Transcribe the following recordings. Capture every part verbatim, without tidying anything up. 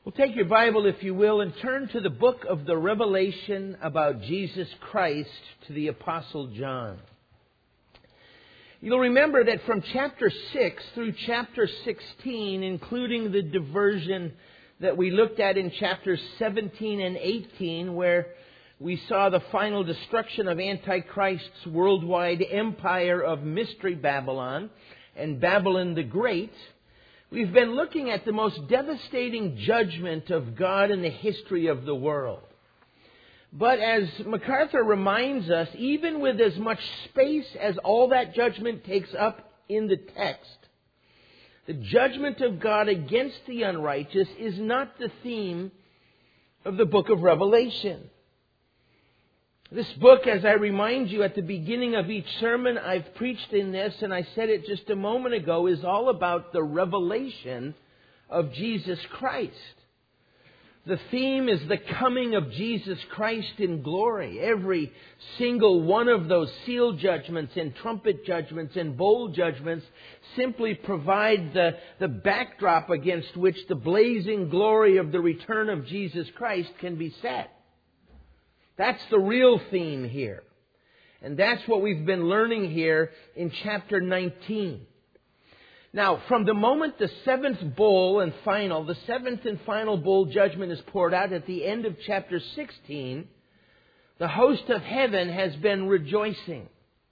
Well, take your Bible, if you will, and turn to the book of the Revelation about Jesus Christ to the Apostle John. You'll remember that from chapter six through chapter sixteen, including the diversion that we looked at in chapters seventeen and eighteen, where we saw the final destruction of Antichrist's worldwide empire of Mystery Babylon and Babylon the Great, we've been looking at the most devastating judgment of God in the history of the world. But as MacArthur reminds us, even with as much space as all that judgment takes up in the text, the judgment of God against the unrighteous is not the theme of the book of Revelation. This book, as I remind you at the beginning of each sermon, I've preached in this, and I said it just a moment ago, is all about the revelation of Jesus Christ. The theme is the coming of Jesus Christ in glory. Every single one of those seal judgments and trumpet judgments and bowl judgments simply provide the, the backdrop against which the blazing glory of the return of Jesus Christ can be set. That's the real theme here. And that's what we've been learning here in chapter nineteen. Now, from the moment the seventh bowl and final, the seventh and final bowl judgment is poured out at the end of chapter sixteen, the host of heaven has been rejoicing.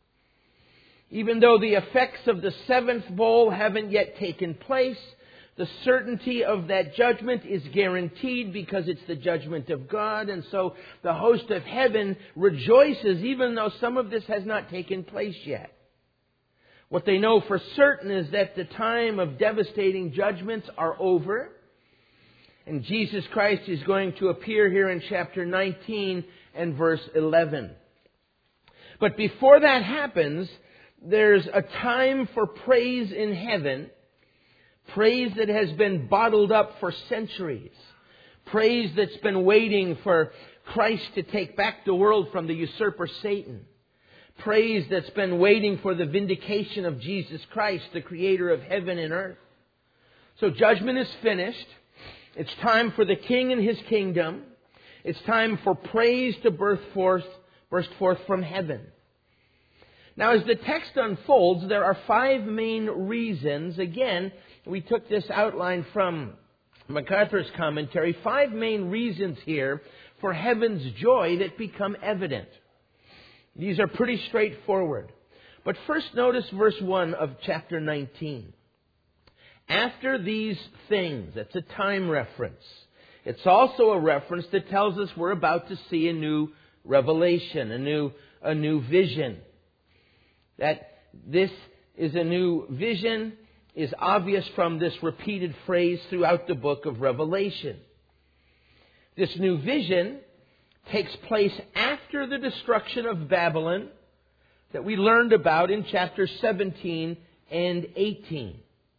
Even though the effects of the seventh bowl haven't yet taken place, the certainty of that judgment is guaranteed because it's the judgment of God. And so the host of heaven rejoices even though some of this has not taken place yet. What they know for certain is that the time of devastating judgments are over. And Jesus Christ is going to appear here in chapter nineteen and verse eleven. But before that happens, there's a time for praise in heaven. Praise that has been bottled up for centuries. Praise that's been waiting for Christ to take back the world from the usurper Satan. Praise that's been waiting for the vindication of Jesus Christ, the creator of heaven and earth. So judgment is finished. It's time for the King and His kingdom. It's time for praise to burst forth, burst forth from heaven. Now, as the text unfolds, there are five main reasons. Again, we took this outline from MacArthur's commentary. Five main reasons here for heaven's joy that become evident. These are pretty straightforward. But first notice verse one of chapter nineteen. After these things, that's a time reference. It's also a reference that tells us we're about to see a new revelation, a new, a new vision. That this is a new vision is obvious from this repeated phrase throughout the book of Revelation. This new vision takes place after the destruction of Babylon that we learned about in chapters seventeen and eighteen.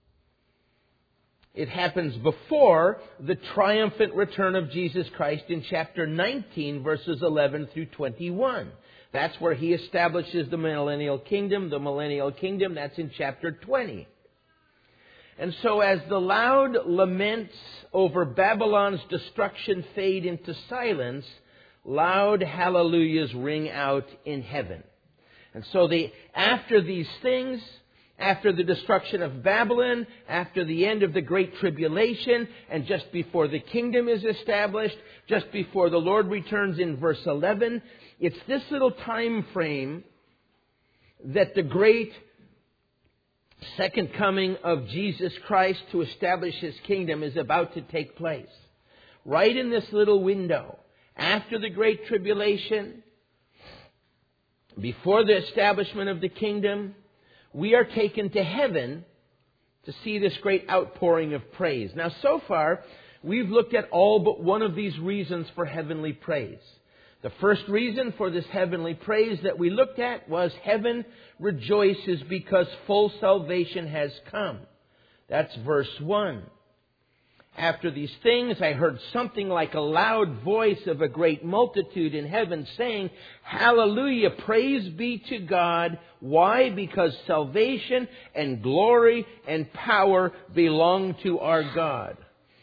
It happens before the triumphant return of Jesus Christ in chapter nineteen, verses eleven through twenty-one. That's where He establishes the millennial kingdom. The millennial kingdom, that's in chapter twenty. And so as the loud laments over Babylon's destruction fade into silence, loud hallelujahs ring out in heaven. And so the, after these things, after the destruction of Babylon, after the end of the Great Tribulation, and just before the kingdom is established, just before the Lord returns in verse eleven, it's this little time frame that the great second coming of Jesus Christ to establish His kingdom is about to take place. Right in this little window, after the Great Tribulation, before the establishment of the kingdom, we are taken to heaven to see this great outpouring of praise. Now, so far, we've looked at all but one of these reasons for heavenly praise. The first reason for this heavenly praise that we looked at was heaven rejoices because full salvation has come. That's verse one. After these things, I heard something like a loud voice of a great multitude in heaven saying, Hallelujah, praise be to God. Why? Because salvation and glory and power belong to our God.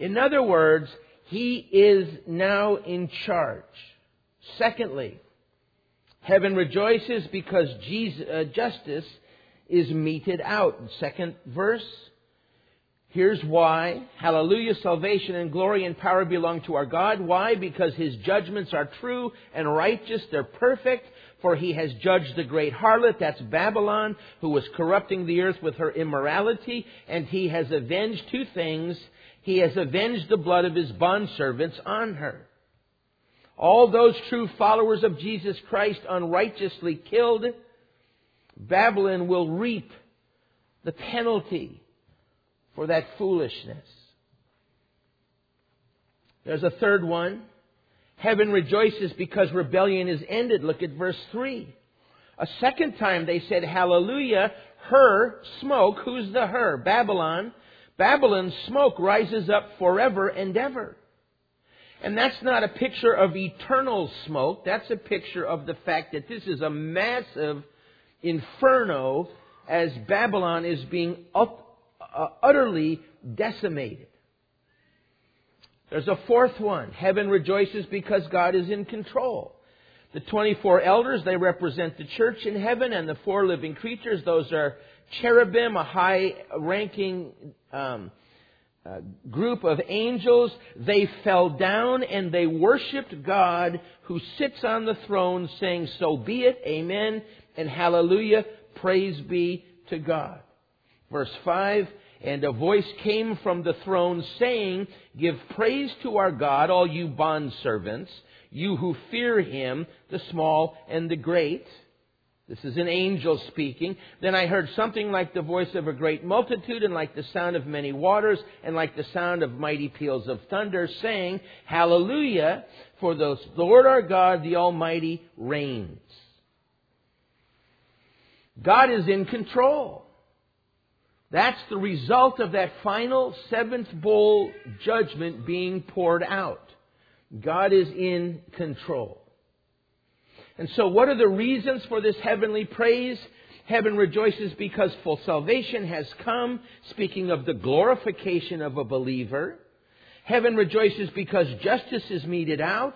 In other words, he is now in charge. Secondly, heaven rejoices because Jesus, uh, justice is meted out. Second verse. Here's why. Hallelujah, salvation and glory and power belong to our God. Why? Because His judgments are true and righteous. They're perfect. For He has judged the great harlot, that's Babylon, who was corrupting the earth with her immorality. And He has avenged two things. He has avenged the blood of His bondservants on her. All those true followers of Jesus Christ unrighteously killed, Babylon will reap the penalty for that foolishness. There's a third one. Heaven rejoices because rebellion is ended. Look at verse three. A second time they said, hallelujah, her smoke. Who's the her? Babylon. Babylon's smoke rises up forever and ever. And that's not a picture of eternal smoke. That's a picture of the fact that this is a massive inferno as Babylon is being up Uh, utterly decimated. There's a fourth one. Heaven rejoices because God is in control. The twenty-four elders, they represent the church in heaven, and the four living creatures, those are cherubim, a high-ranking um, uh, group of angels. They fell down and they worshipped God who sits on the throne, saying, so be it, amen, and hallelujah, praise be to God. Verse five, and a voice came from the throne saying, give praise to our God, all you bondservants, you who fear Him, the small and the great. This is an angel speaking. Then I heard something like the voice of a great multitude, and like the sound of many waters, and like the sound of mighty peals of thunder, saying, hallelujah, for the Lord our God, the Almighty, reigns. God is in control. That's the result of that final seventh bowl judgment being poured out. God is in control. And so what are the reasons for this heavenly praise? Heaven rejoices because full salvation has come, speaking of the glorification of a believer. Heaven rejoices because justice is meted out.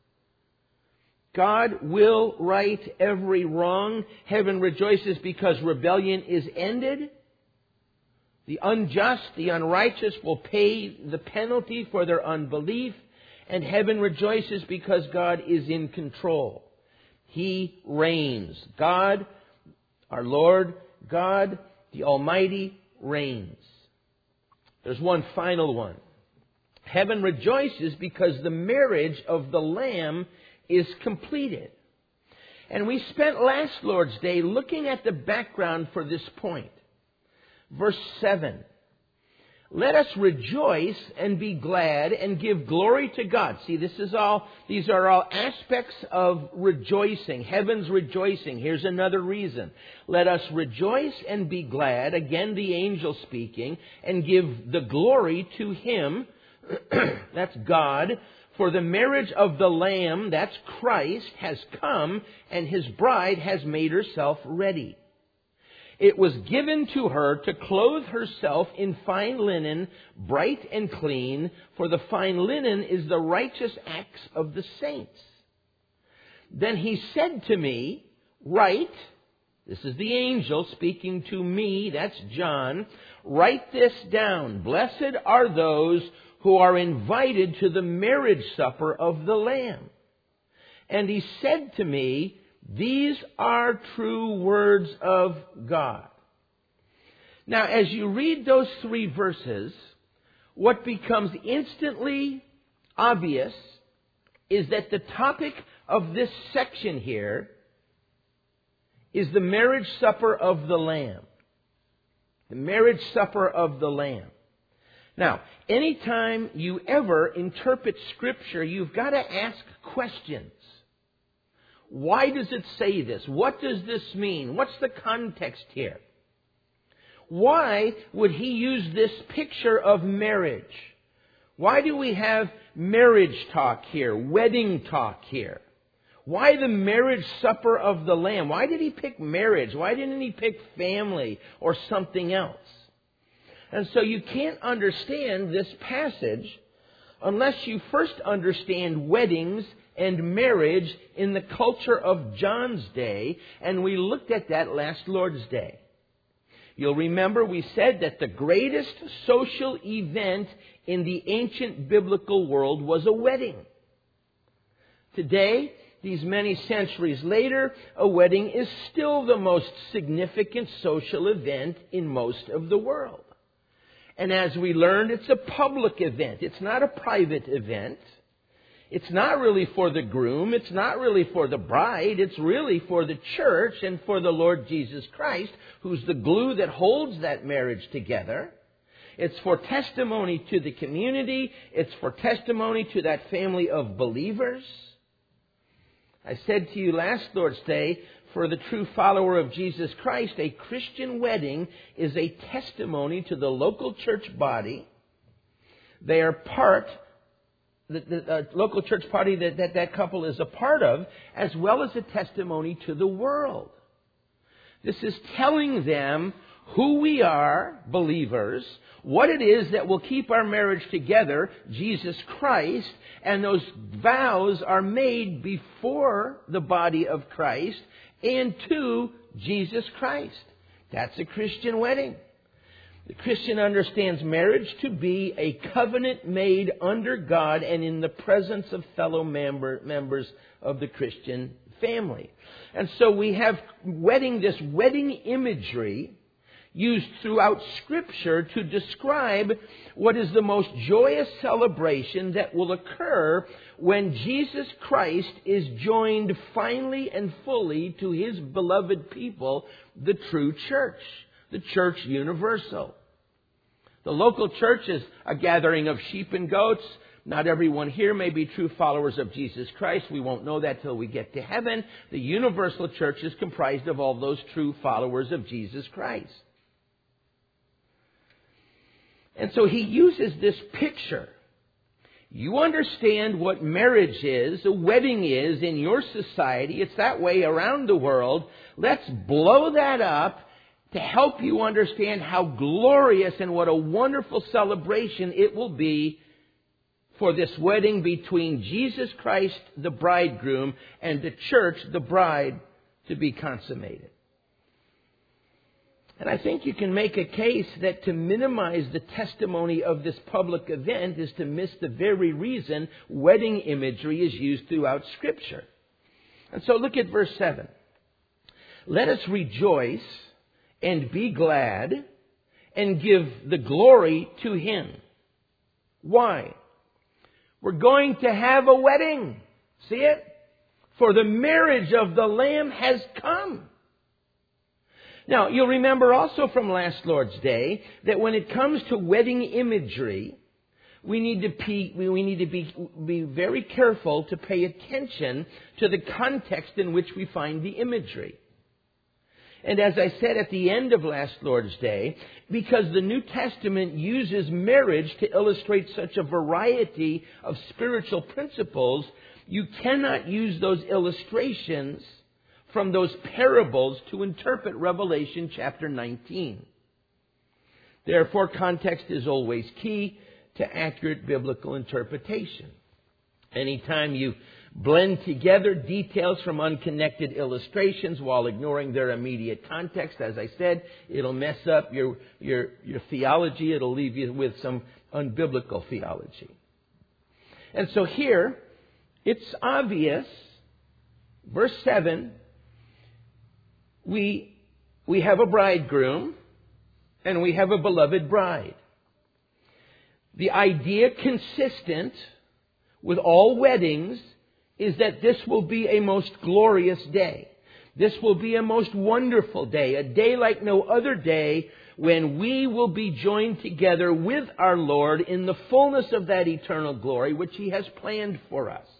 God will right every wrong. Heaven rejoices because rebellion is ended. The unjust, the unrighteous will pay the penalty for their unbelief. And heaven rejoices because God is in control. He reigns. God, our Lord, God, the Almighty, reigns. There's one final one. Heaven rejoices because the marriage of the Lamb is completed. And we spent last Lord's Day looking at the background for this point. Verse seven. Let us rejoice and be glad and give glory to God. See, this is all, these are all aspects of rejoicing. Heaven's rejoicing. Here's another reason. Let us rejoice and be glad, again the angel speaking, and give the glory to Him, that's God, for the marriage of the Lamb, that's Christ, has come, and His bride has made herself ready. It was given to her to clothe herself in fine linen, bright and clean, for the fine linen is the righteous acts of the saints. Then He said to me, write, this is the angel speaking to me, that's John, write this down. Blessed are those who are invited to the marriage supper of the Lamb. And He said to me, these are true words of God. Now, as you read those three verses, what becomes instantly obvious is that the topic of this section here is the marriage supper of the Lamb. The marriage supper of the Lamb. Now, anytime you ever interpret Scripture, you've got to ask questions. Why does it say this? What does this mean? What's the context here? Why would He use this picture of marriage? Why do we have marriage talk here, wedding talk here? Why the marriage supper of the Lamb? Why did He pick marriage? Why didn't He pick family or something else? And so you can't understand this passage unless you first understand weddings and marriage in the culture of John's day, and we looked at that last Lord's Day. You'll remember we said that the greatest social event in the ancient biblical world was a wedding. Today, these many centuries later, a wedding is still the most significant social event in most of the world. And as we learned, it's a public event. It's not a private event. It's not really for the groom. It's not really for the bride. It's really for the church and for the Lord Jesus Christ, who's the glue that holds that marriage together. It's for testimony to the community. It's for testimony to that family of believers. I said to you last Lord's Day, for the true follower of Jesus Christ, a Christian wedding is a testimony to the local church body. They are part The, the uh, local church party that, that that couple is a part of, as well as a testimony to the world. This is telling them who we are, believers, what it is that will keep our marriage together, Jesus Christ, and those vows are made before the body of Christ and to Jesus Christ. That's a Christian wedding. The Christian understands marriage to be a covenant made under God and in the presence of fellow member, members of the Christian family. And so we have wedding, this wedding imagery used throughout Scripture to describe what is the most joyous celebration that will occur when Jesus Christ is joined finally and fully to His beloved people, the true church, the church universal. The local church is a gathering of sheep and goats. Not everyone here may be true followers of Jesus Christ. We won't know that till we get to heaven. The universal church is comprised of all those true followers of Jesus Christ. And so he uses this picture. You understand what marriage is, a wedding is in your society. It's that way around the world. Let's blow that up to help you understand how glorious and what a wonderful celebration it will be for this wedding between Jesus Christ, the bridegroom, and the church, the bride, to be consummated. And I think you can make a case that to minimize the testimony of this public event is to miss the very reason wedding imagery is used throughout Scripture. And so look at verse seven. Let us rejoice and be glad and give the glory to Him. Why? We're going to have a wedding. See it? For the marriage of the Lamb has come. Now, you'll remember also from last Lord's Day that when it comes to wedding imagery, we need to be, we need to be, be very careful to pay attention to the context in which we find the imagery. And as I said at the end of last Lord's Day, because the New Testament uses marriage to illustrate such a variety of spiritual principles, you cannot use those illustrations from those parables to interpret Revelation chapter nineteen. Therefore, context is always key to accurate biblical interpretation. Anytime you blend together details from unconnected illustrations while ignoring their immediate context, as I said, it'll mess up your, your, your theology. It'll leave you with some unbiblical theology. And so here, it's obvious, verse seven, we, we have a bridegroom and we have a beloved bride. The idea consistent with all weddings is that this will be a most glorious day. This will be a most wonderful day, a day like no other day when we will be joined together with our Lord in the fullness of that eternal glory which He has planned for us.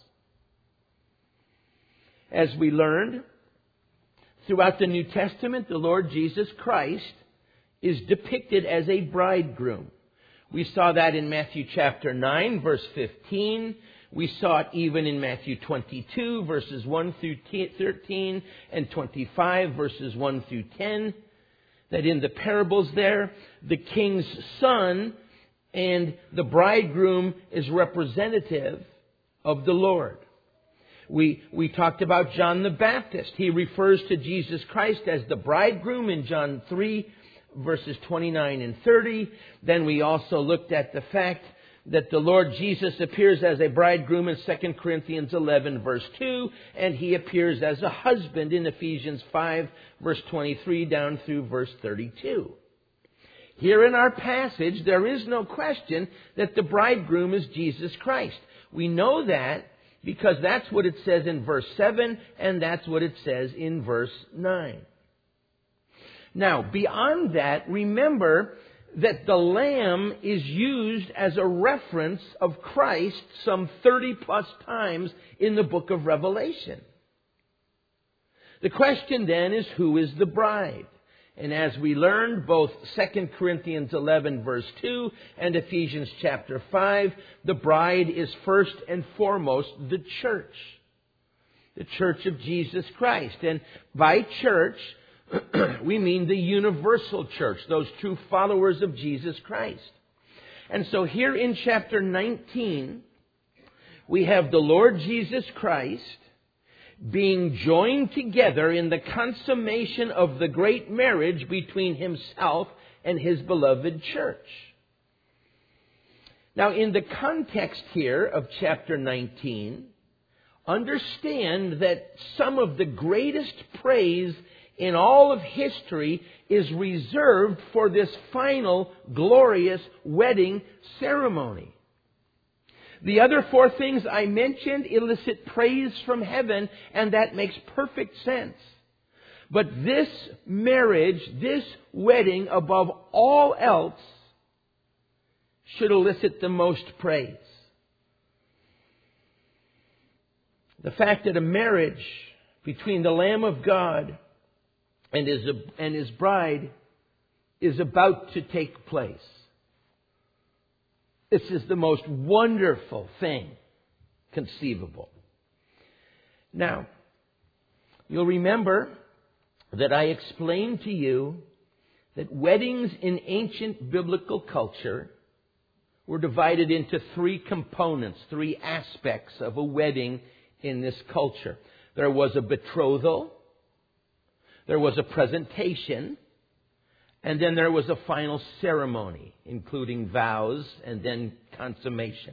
As we learned throughout the New Testament, the Lord Jesus Christ is depicted as a bridegroom. We saw that in Matthew chapter nine, verse fifteen. We saw it even in Matthew twenty-two, verses one through thirteen, and twenty-five, verses one through ten. that in the parables there, the king's son and the bridegroom is representative of the Lord. We, we talked about John the Baptist. He refers to Jesus Christ as the bridegroom in John three, verses twenty-nine and thirty. Then we also looked at the fact that the Lord Jesus appears as a bridegroom in Second Corinthians eleven, verse two, and He appears as a husband in Ephesians five, verse twenty-three, down through verse thirty-two. Here in our passage, there is no question that the bridegroom is Jesus Christ. We know that because that's what it says in verse seven, and that's what it says in verse nine. Now, beyond that, remember that the Lamb is used as a reference of Christ some thirty plus times in the book of Revelation. The question then is, who is the bride? And as we learned, both Second Corinthians eleven verse two and Ephesians chapter five, the bride is first and foremost the church. The church of Jesus Christ. And by church, we mean the universal church, those true followers of Jesus Christ. And so here in chapter nineteen, we have the Lord Jesus Christ being joined together in the consummation of the great marriage between Himself and His beloved church. Now, in the context here of chapter nineteen, understand that some of the greatest praise in all of history is reserved for this final glorious wedding ceremony. The other four things I mentioned elicit praise from heaven, and that makes perfect sense. But this marriage, this wedding, above all else, should elicit the most praise. The fact that a marriage between the Lamb of God and his, and his bride is about to take place. This is the most wonderful thing conceivable. Now, you'll remember that I explained to you that weddings in ancient biblical culture were divided into three components, three aspects of a wedding in this culture. There was a betrothal, there was a presentation, and then there was a final ceremony, including vows and then consummation.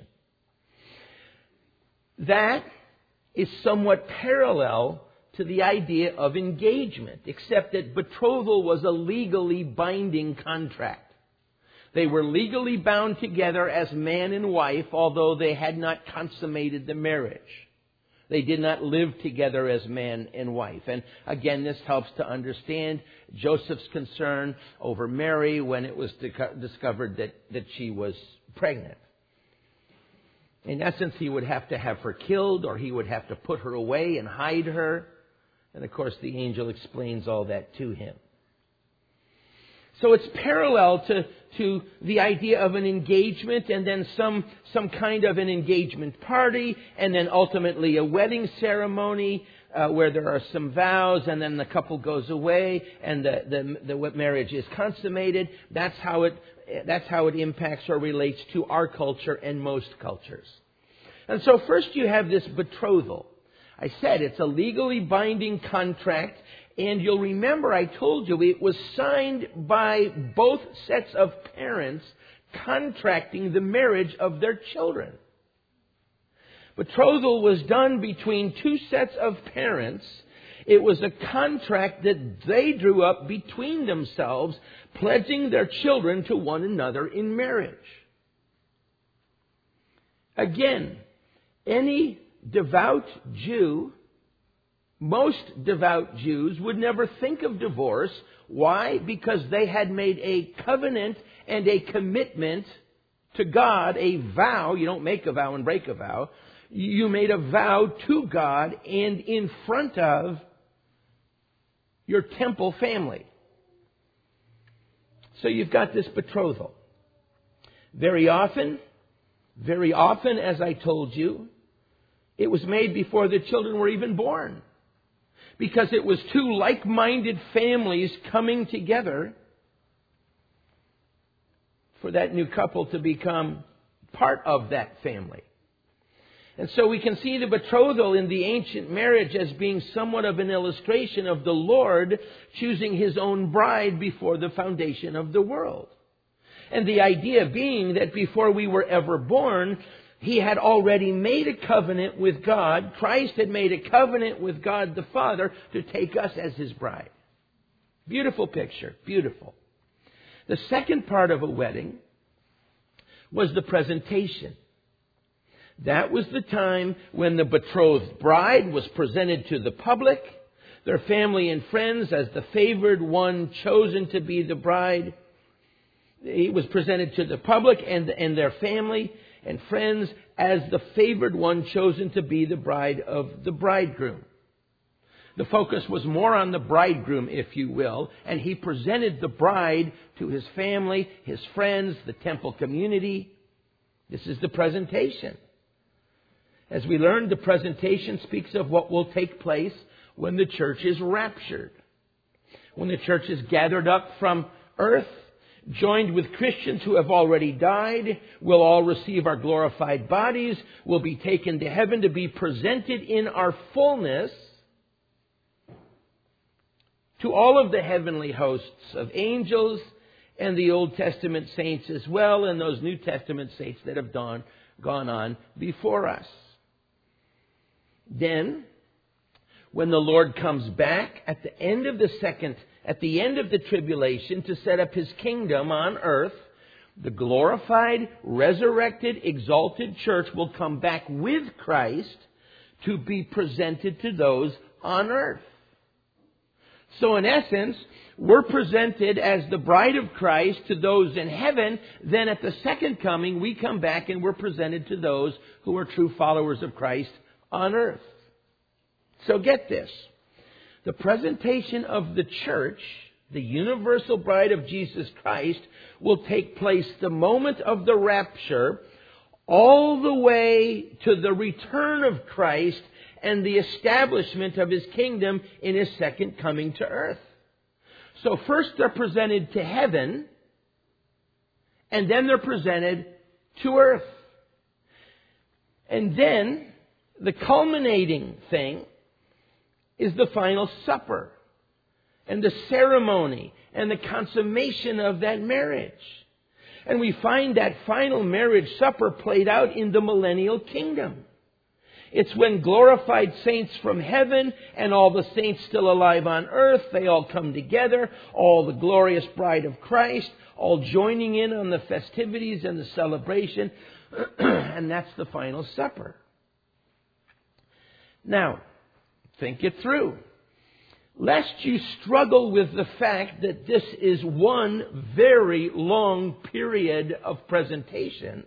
That is somewhat parallel to the idea of engagement, except that betrothal was a legally binding contract. They were legally bound together as man and wife, although they had not consummated the marriage. They did not live together as man and wife. And again, this helps to understand Joseph's concern over Mary when it was discovered that, that she was pregnant. In essence, he would have to have her killed, or he would have to put her away and hide her. And of course, the angel explains all that to him. So it's parallel to, to the idea of an engagement, and then some, some kind of an engagement party, and then ultimately a wedding ceremony uh, where there are some vows, and then the couple goes away and the, the, the marriage is consummated. That's how it, that's how it impacts or relates to our culture and most cultures. And so first you have this betrothal. I said it's a legally binding contract. And you'll remember I told you it was signed by both sets of parents contracting the marriage of their children. Betrothal was done between two sets of parents. It was a contract that they drew up between themselves, pledging their children to one another in marriage. Again, any devout Jew, most devout Jews would never think of divorce. Why? Because they had made a covenant and a commitment to God, a vow. You don't make a vow and break a vow. You made a vow to God and in front of your temple family. So you've got this betrothal. Very often, very often, as I told you, it was made before the children were even born. Because it was two like-minded families coming together for that new couple to become part of that family. And so we can see the betrothal in the ancient marriage as being somewhat of an illustration of the Lord choosing His own bride before the foundation of the world. And the idea being that before we were ever born, He had already made a covenant with God. Christ had made a covenant with God the Father to take us as His bride. Beautiful picture. Beautiful. The second part of a wedding was the presentation. That was the time when the betrothed bride was presented to the public, their family and friends as the favored one chosen to be the bride. He was presented to the public and, and their family and friends as the favored one chosen to be the bride of the bridegroom. The focus was more on the bridegroom, if you will, and he presented the bride to his family, his friends, the temple community. This is the presentation. As we learned, the presentation speaks of what will take place when the church is raptured. When the church is gathered up from earth, joined with Christians who have already died, we'll all receive our glorified bodies, we'll be taken to heaven to be presented in our fullness to all of the heavenly hosts of angels and the Old Testament saints as well, and those New Testament saints that have gone, gone on before us. Then, when the Lord comes back at the end of the second, at the end of the tribulation to set up His kingdom on earth, the glorified, resurrected, exalted church will come back with Christ to be presented to those on earth. So in essence, we're presented as the bride of Christ to those in heaven. Then at the second coming, we come back and we're presented to those who are true followers of Christ on earth. So get this. The presentation of the church, the universal bride of Jesus Christ, will take place the moment of the rapture all the way to the return of Christ and the establishment of His kingdom in His second coming to earth. So first they're presented to heaven, and then they're presented to earth. And then the culminating thing is the final supper and the ceremony and the consummation of that marriage. And we find that final marriage supper played out in the millennial kingdom. It's when glorified saints from heaven and all the saints still alive on earth, they all come together, all the glorious bride of Christ, all joining in on the festivities and the celebration, and that's the final supper. Now, think it through. Lest you struggle with the fact that this is one very long period of presentation.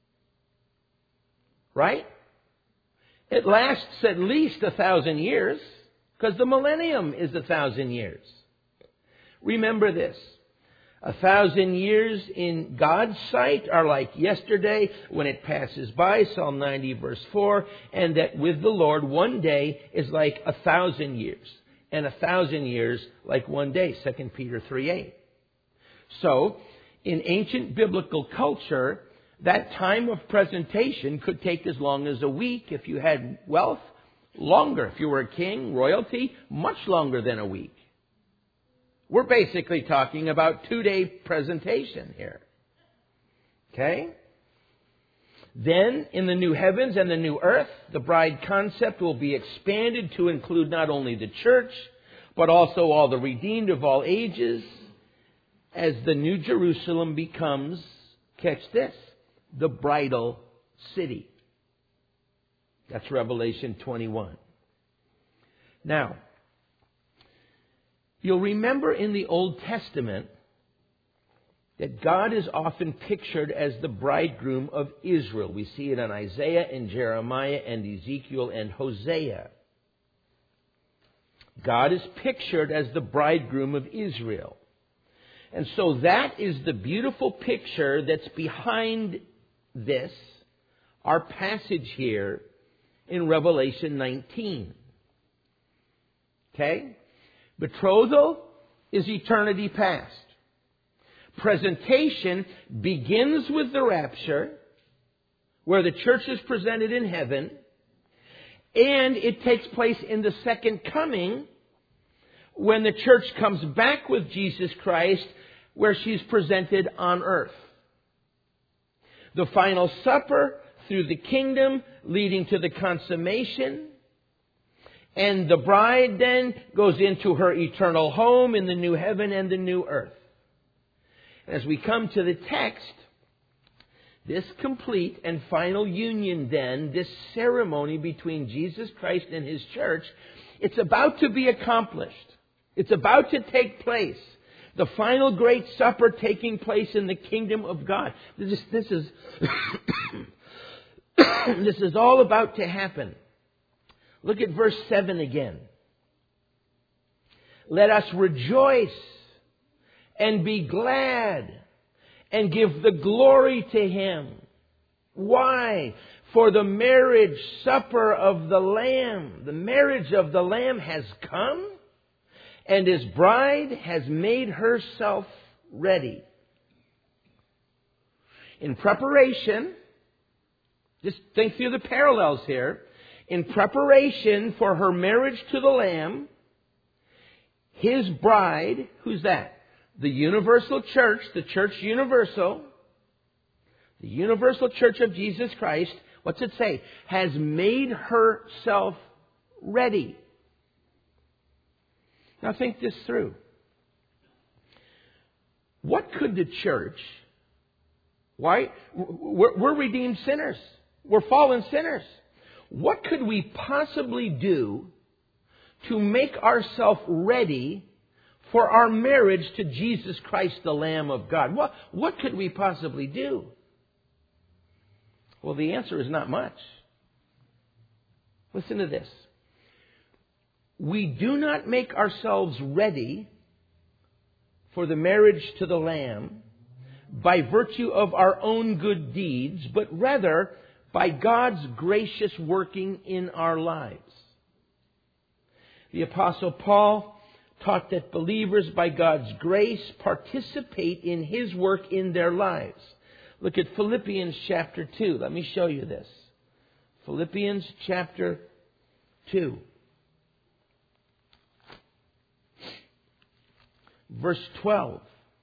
Right? It lasts at least a thousand years, because the millennium is a thousand years. Remember this. A thousand years in God's sight are like yesterday when it passes by, Psalm ninety verse four, and that with the Lord one day is like a thousand years, and a thousand years like one day, Second Peter three eight. So, in ancient biblical culture, that time of presentation could take as long as a week if you had wealth, longer if you were a king, royalty, much longer than a week. We're basically talking about two-day presentation here. Okay? Then, in the new heavens and the new earth, the bride concept will be expanded to include not only the church, but also all the redeemed of all ages, as the New Jerusalem becomes, catch this, the bridal city. That's Revelation twenty-one. Now, you'll remember in the Old Testament that God is often pictured as the bridegroom of Israel. We see it in Isaiah and Jeremiah and Ezekiel and Hosea. God is pictured as the bridegroom of Israel. And so that is the beautiful picture that's behind this, our passage here in Revelation nineteen. Okay? Betrothal is eternity past. Presentation begins with the rapture, where the church is presented in heaven, and it takes place in the second coming, when the church comes back with Jesus Christ, where she's presented on earth. The final supper through the kingdom, leading to the consummation. And the bride then goes into her eternal home in the new heaven and the new earth. As we come to the text, this complete and final union then, this ceremony between Jesus Christ and His church, it's about to be accomplished. It's about to take place. The final great supper taking place in the kingdom of God. This, this is this is all about to happen. Look at verse seven again. Let us rejoice and be glad and give the glory to Him. Why? For the marriage supper of the Lamb, the marriage of the Lamb has come, and His bride has made herself ready. In preparation, just think through the parallels here. In preparation for her marriage to the Lamb, His bride, who's that? The universal church, the church universal, the universal church of Jesus Christ, what's it say? Has made herself ready. Now think this through. What could the church, why? We're, we're redeemed sinners. We're fallen sinners. What could we possibly do to make ourselves ready for our marriage to Jesus Christ, the Lamb of God? What, what could we possibly do? Well, the answer is not much. Listen to this. We do not make ourselves ready for the marriage to the Lamb by virtue of our own good deeds, but rather by God's gracious working in our lives. The Apostle Paul taught that believers, by God's grace, participate in His work in their lives. Look at Philippians chapter two. Let me show you this. Philippians chapter two. Verse twelve.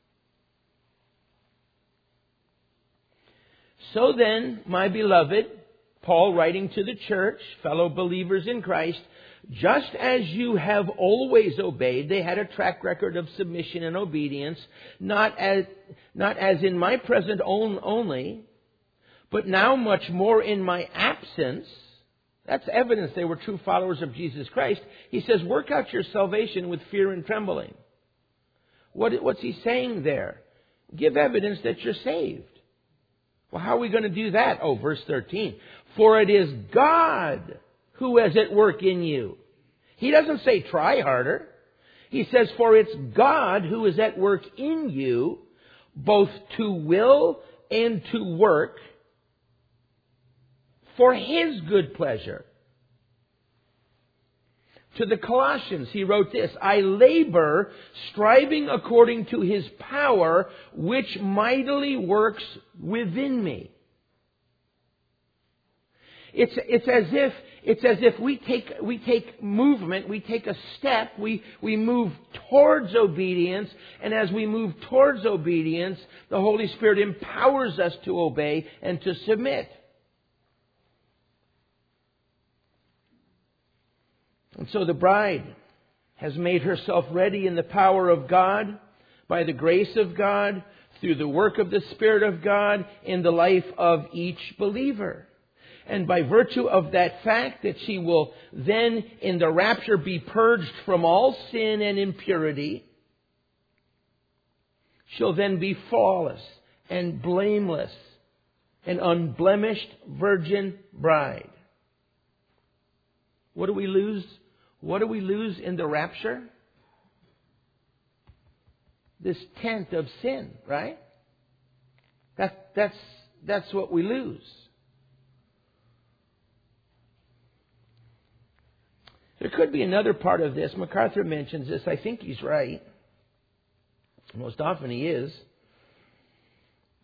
So then, my beloved, Paul writing to the church, fellow believers in Christ, just as you have always obeyed, they had a track record of submission and obedience, not as, not as in my present own only, but now much more in my absence. That's evidence they were true followers of Jesus Christ. He says, work out your salvation with fear and trembling. What, what's he saying there? Give evidence that you're saved. Well, how are we going to do that? Oh, verse thirteen. For it is God who is at work in you. He doesn't say try harder. He says, for it's God who is at work in you, both to will and to work for His good pleasure. To the Colossians, he wrote this, I labor, striving according to His power, which mightily works within me. It's, it's as if, it's as if we take, we take movement, we take a step, we, we move towards obedience, and as we move towards obedience, the Holy Spirit empowers us to obey and to submit. And so the bride has made herself ready in the power of God, by the grace of God, through the work of the Spirit of God in the life of each believer. And by virtue of that fact that she will then in the rapture be purged from all sin and impurity, she'll then be flawless and blameless, an unblemished virgin bride. What do we lose? What do we lose in the rapture? This tent of sin, right? That, that's, that's what we lose. There could be another part of this. MacArthur mentions this. I think he's right. Most often he is.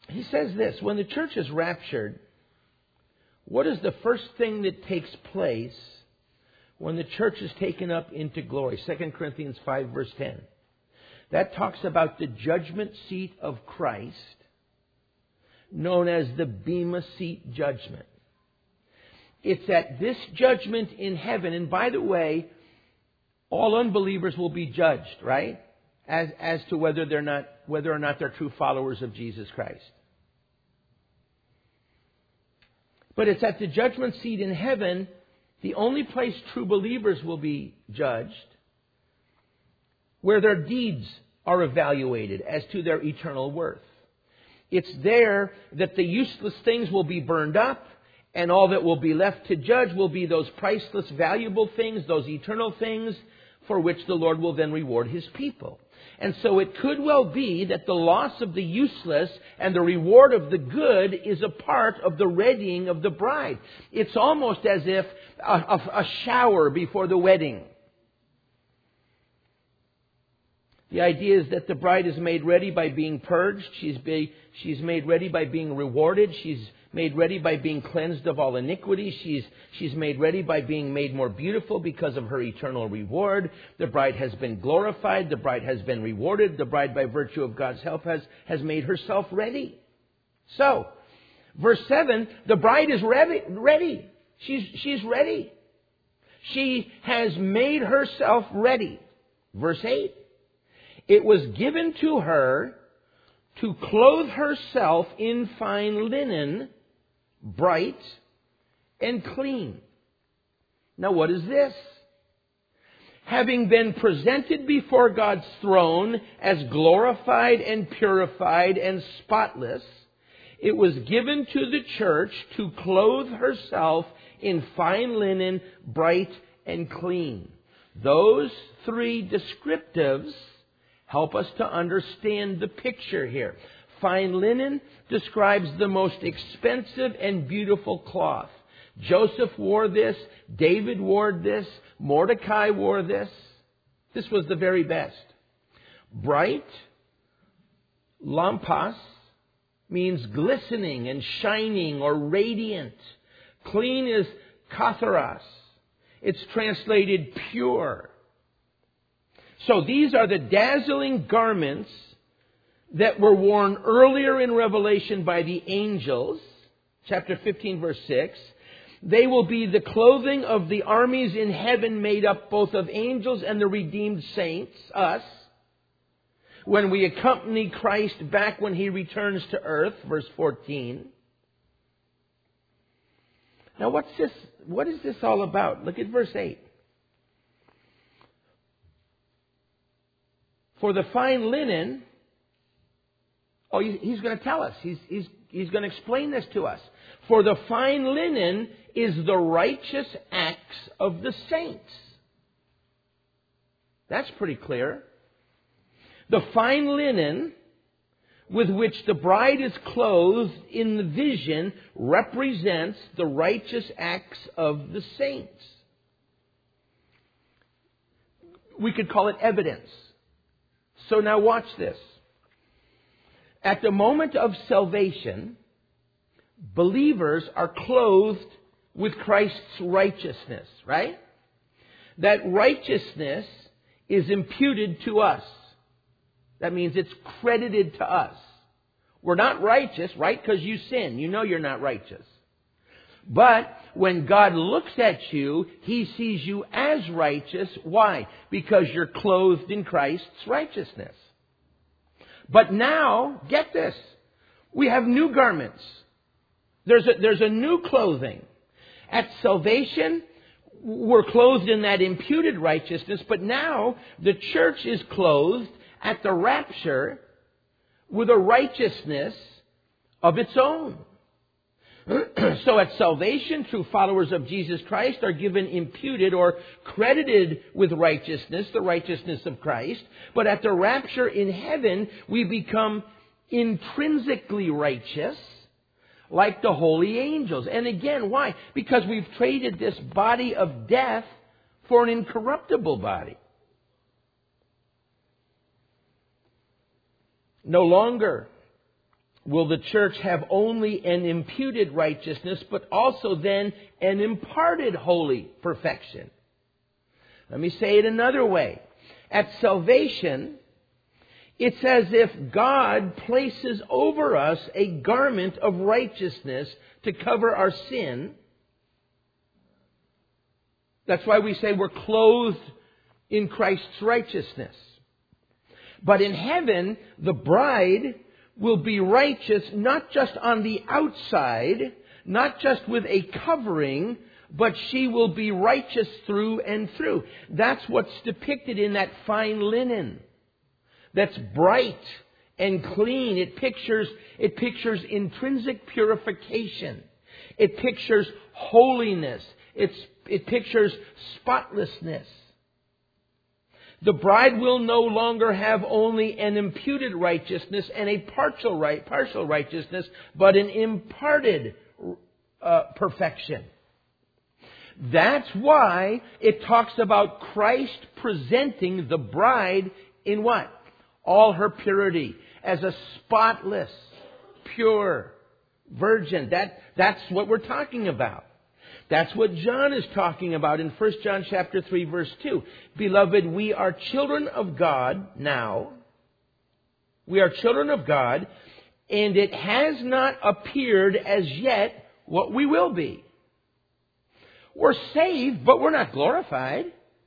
he says this, when the church is raptured, what is the first thing that takes place when the church is taken up into glory? Second Corinthians five, verse ten. That talks about the judgment seat of Christ, known as the Bema Seat judgment. It's at this judgment in heaven, and by the way, all unbelievers will be judged, right? As, as to whether they're not, whether or not they're true followers of Jesus Christ. But it's at the judgment seat in heaven, the only place true believers will be judged, where their deeds are evaluated as to their eternal worth. It's there that the useless things will be burned up, and all that will be left to judge will be those priceless, valuable things, those eternal things, for which the Lord will then reward His people. And so it could well be that the loss of the useless and the reward of the good is a part of the readying of the bride. It's almost as if a, a, a shower before the wedding. The idea is that the bride is made ready by being purged. She's, be, she's made ready by being rewarded. She's made ready by being cleansed of all iniquity. She's, she's made ready by being made more beautiful because of her eternal reward. The bride has been glorified. The bride has been rewarded. The bride, by virtue of God's help, has, has made herself ready. So, verse seven, the bride is ready. ready. She's, she's ready. She has made herself ready. Verse eight, it was given to her to clothe herself in fine linen, bright and clean. Now what is this? Having been presented before God's throne as glorified and purified and spotless, it was given to the church to clothe herself in fine linen, bright and clean. Those three descriptives help us to understand the picture here. Fine linen describes the most expensive and beautiful cloth. Joseph wore this. David wore this. Mordecai wore this. This was the very best. Bright, lampos, means glistening and shining or radiant. Clean is katharos. It's translated pure. So these are the dazzling garments that were worn earlier in Revelation by the angels, chapter fifteen, verse six. They will be the clothing of the armies in heaven, made up both of angels and the redeemed saints, us, when we accompany Christ back when He returns to earth, verse fourteen. Now what's this? What is this all about? Look at verse eight. For the fine linen, oh, he's going to tell us. He's, he's, he's going to explain this to us. For the fine linen is the righteous acts of the saints. That's pretty clear. The fine linen with which the bride is clothed in the vision represents the righteous acts of the saints. We could call it evidence. So now watch this. At the moment of salvation, believers are clothed with Christ's righteousness, right? That righteousness is imputed to us. That means it's credited to us. We're not righteous, right? Because you sin. You know you're not righteous. But when God looks at you, He sees you as righteous. Why? Because you're clothed in Christ's righteousness. But now, get this. We have new garments. There's a, there's a new clothing. At salvation, we're clothed in that imputed righteousness. But now, the church is clothed at the rapture with a righteousness of its own. So at salvation, true followers of Jesus Christ are given imputed or credited with righteousness, the righteousness of Christ. But at the rapture in heaven, we become intrinsically righteous, like the holy angels. And again, why? Because we've traded this body of death for an incorruptible body. No longer will the church have only an imputed righteousness, but also then an imparted holy perfection. Let me say it another way. At salvation, it's as if God places over us a garment of righteousness to cover our sin. That's why we say we're clothed in Christ's righteousness. But in heaven, the bride will be righteous not just on the outside, not just with a covering, but she will be righteous through and through. That's what's depicted in that fine linen. That's bright and clean. It pictures, it pictures intrinsic purification. It pictures holiness. It's, it pictures spotlessness. The bride will no longer have only an imputed righteousness and a partial right, partial righteousness, but an imparted uh, perfection. That's why it talks about Christ presenting the bride in what? All her purity, as a spotless, pure virgin. That, that's what we're talking about. That's what John is talking about in First John chapter three, verse two. Beloved, we are children of God now. We are children of God, and it has not appeared as yet what we will be. We're saved, but we're not glorified.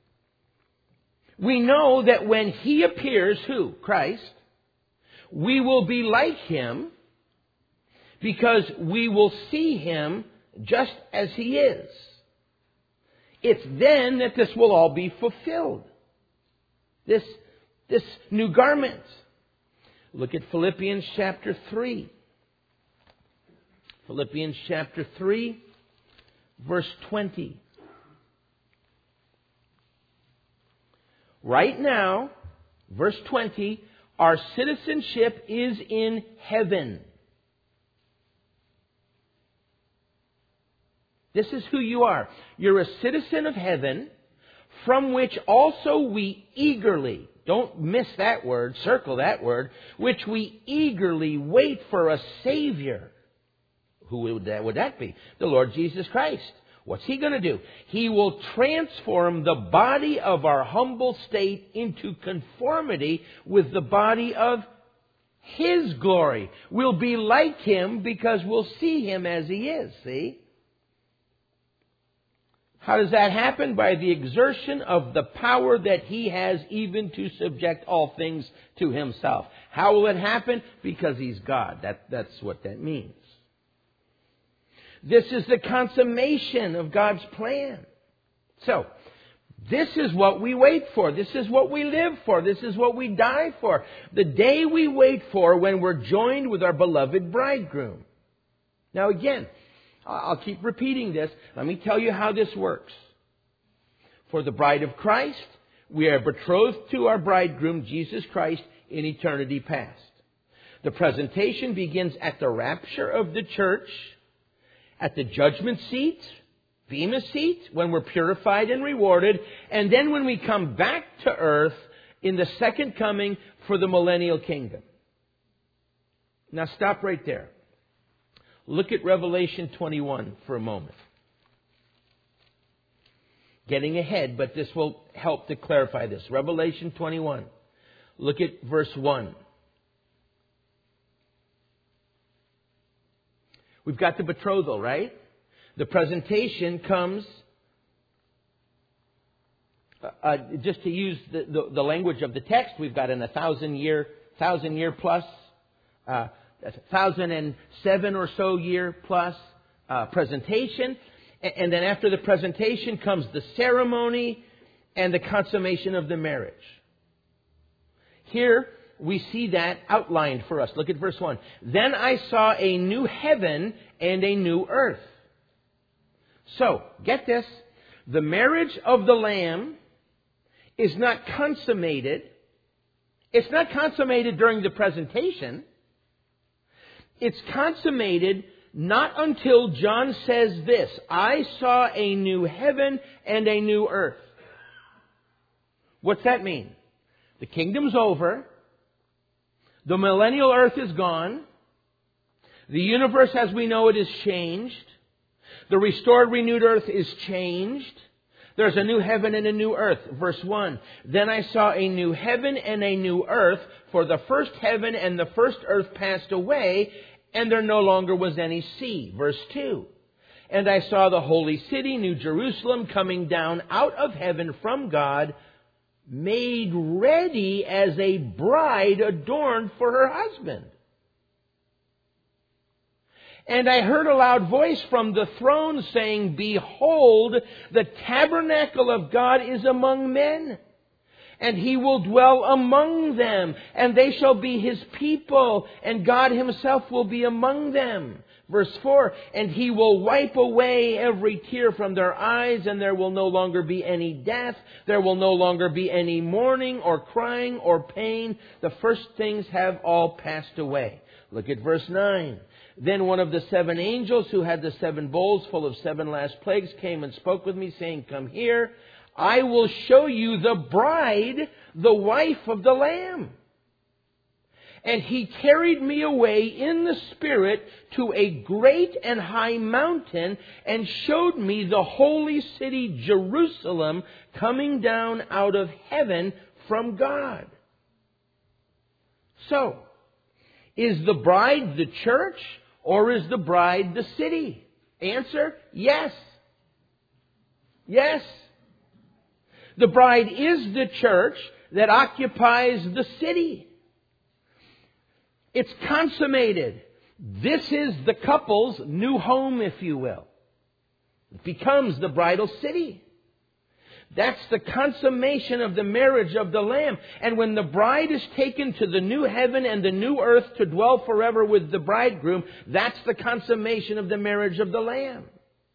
We know that when He appears, who? Christ. We will be like Him because we will see Him just as He is. It's then that this will all be fulfilled. This, this new garment. Look at Philippians chapter three. Philippians chapter three, verse twenty. Right now, verse twenty, our citizenship is in heaven. This is who you are. You're a citizen of heaven, from which also we eagerly, don't miss that word, circle that word, which we eagerly wait for a Savior. Who would that, would that be? The Lord Jesus Christ. What's He going to do? He will transform the body of our humble state into conformity with the body of His glory. We'll be like Him because we'll see Him as He is, see? How does that happen? By the exertion of the power that He has even to subject all things to Himself. How will it happen? Because He's God. That, that's what that means. This is the consummation of God's plan. So, this is what we wait for. This is what we live for. This is what we die for. The day we wait for when we're joined with our beloved bridegroom. Now again, I'll keep repeating this. Let me tell you how this works. For the bride of Christ, we are betrothed to our bridegroom, Jesus Christ, in eternity past. The presentation begins at the rapture of the church, at the judgment seat, Bema seat, when we're purified and rewarded, and then when we come back to earth in the second coming for the millennial kingdom. Now stop right there. Look at Revelation twenty-one for a moment. Getting ahead, but this will help to clarify this. Revelation twenty-one. Look at verse one. We've got the betrothal, right? The presentation comes, uh, just to use the, the, the language of the text, we've got in a thousand year, thousand year plus, uh, a thousand and seven or so year plus uh, presentation. And, and then after the presentation comes the ceremony and the consummation of the marriage. Here, we see that outlined for us. Look at verse one. Then I saw a new heaven and a new earth. So, get this. The marriage of the Lamb is not consummated. It's not consummated during the presentation. It's consummated not until John says this. I saw a new heaven and a new earth. What's that mean? The kingdom's over. The millennial earth is gone. The universe as we know it is changed. The restored, renewed earth is changed. There's a new heaven and a new earth. Verse one, then I saw a new heaven and a new earth, for the first heaven and the first earth passed away, and there no longer was any sea. Verse two, and I saw the holy city, New Jerusalem, coming down out of heaven from God, made ready as a bride adorned for her husband. And I heard a loud voice from the throne saying, behold, the tabernacle of God is among men, and He will dwell among them, and they shall be His people, and God Himself will be among them. Verse four, and He will wipe away every tear from their eyes, and there will no longer be any death. There will no longer be any mourning or crying or pain. The first things have all passed away. Look at verse nine. Then one of the seven angels who had the seven bowls full of seven last plagues came and spoke with me, saying, come here, I will show you the bride, the wife of the Lamb. And He carried me away in the Spirit to a great and high mountain, and showed me the holy city Jerusalem coming down out of heaven from God. So, is the bride the church, or is the bride the city? Answer, yes. Yes. The bride is the church that occupies the city. It's consummated. This is the couple's new home, if you will. It becomes the bridal city. That's the consummation of the marriage of the Lamb. And when the bride is taken to the new heaven and the new earth to dwell forever with the bridegroom, that's the consummation of the marriage of the Lamb.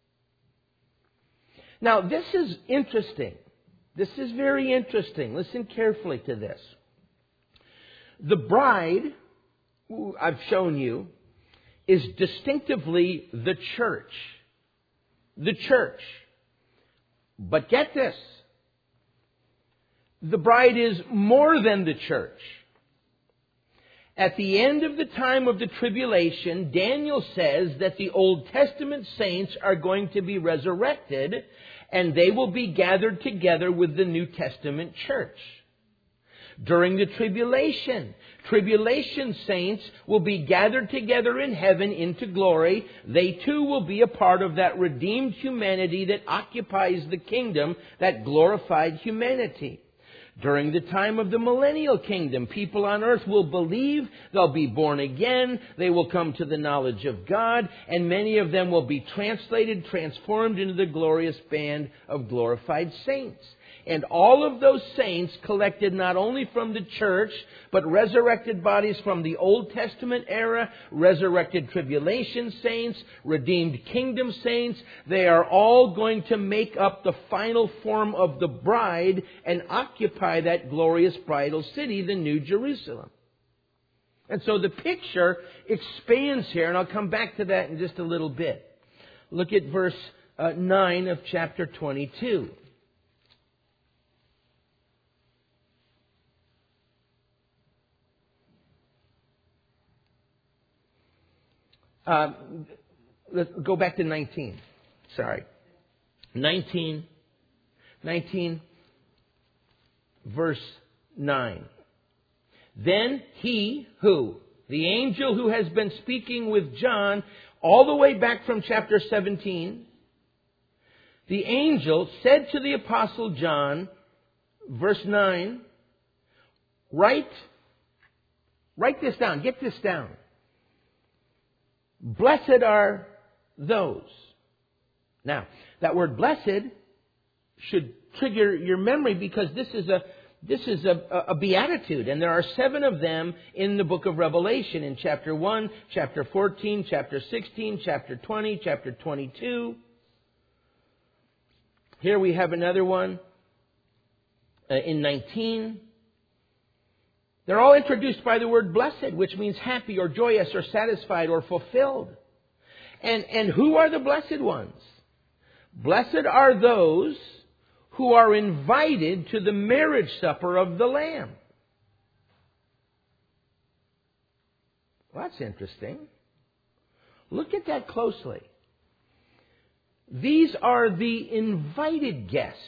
Now, this is interesting. This is very interesting. Listen carefully to this. The bride, who I've shown you, is distinctively the church. The church. But get this. The bride is more than the church. At the end of the time of the tribulation, Daniel says that the Old Testament saints are going to be resurrected, and they will be gathered together with the New Testament church. During the tribulation, tribulation saints will be gathered together in heaven into glory. They too will be a part of that redeemed humanity that occupies the kingdom, that glorified humanity. During the time of the millennial kingdom, people on earth will believe, they'll be born again, they will come to the knowledge of God, and many of them will be translated, transformed into the glorious band of glorified saints. And all of those saints collected not only from the church, but resurrected bodies from the Old Testament era, resurrected tribulation saints, redeemed kingdom saints, they are all going to make up the final form of the bride and occupy that glorious bridal city, the New Jerusalem. And so the picture expands here, and I'll come back to that in just a little bit. Look at verse uh, nine of chapter twenty-two. Uh, let's go back to nineteen. Sorry. nineteen. nineteen, verse nine. Then he, who? The angel who has been speaking with John all the way back from chapter seventeen. The angel said to the apostle John, verse nine, write, write this down, get this down. Blessed are those. Now, that word blessed should trigger your memory because this is a this is a, a, a beatitude, and there are seven of them in the book of Revelation, in chapter one, chapter fourteen, chapter sixteen, chapter twenty, chapter twenty-two. Here we have another one uh, in nineteen. They're all introduced by the word blessed, which means happy or joyous or satisfied or fulfilled. And, and who are the blessed ones? Blessed are those who are invited to the marriage supper of the Lamb. Well, that's interesting. Look at that closely. These are the invited guests.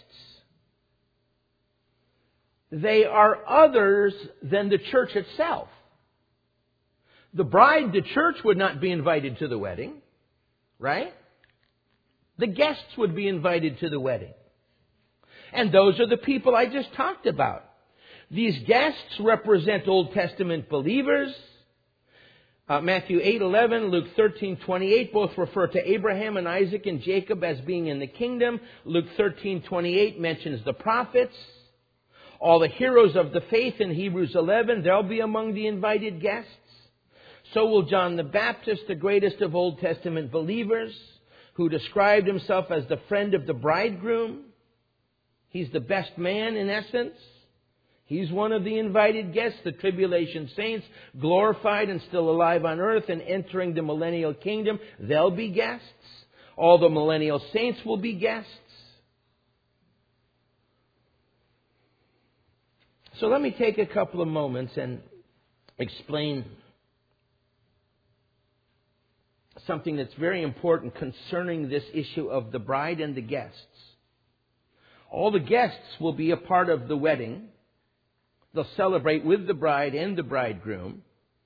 They are others than the church itself. The bride, the church, would not be invited to the wedding, right? The guests would be invited to the wedding. And those are the people I just talked about. These guests represent Old Testament believers. Uh, Matthew eight eleven, Luke thirteen twenty-eight both refer to Abraham and Isaac and Jacob as being in the kingdom. Luke thirteen twenty-eight mentions the prophets. All the heroes of the faith in Hebrews eleven, they'll be among the invited guests. So will John the Baptist, the greatest of Old Testament believers, who described himself as the friend of the bridegroom. He's the best man in essence. He's one of the invited guests, the tribulation saints, glorified and still alive on earth and entering the millennial kingdom. They'll be guests. All the millennial saints will be guests. So let me take a couple of moments and explain something that's very important concerning this issue of the bride and the guests. All the guests will be a part of the wedding. They'll celebrate with the bride and the bridegroom.